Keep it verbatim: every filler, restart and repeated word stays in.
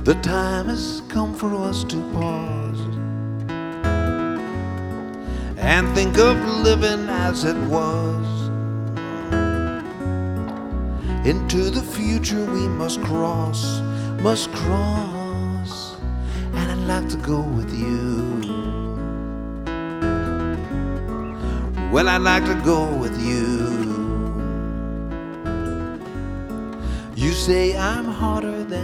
The time has come for us to pause and think of living as it was. Into the future we must cross, must cross, and I'd like to go with you. Well, I'd like to go with you. You say I'm hotter than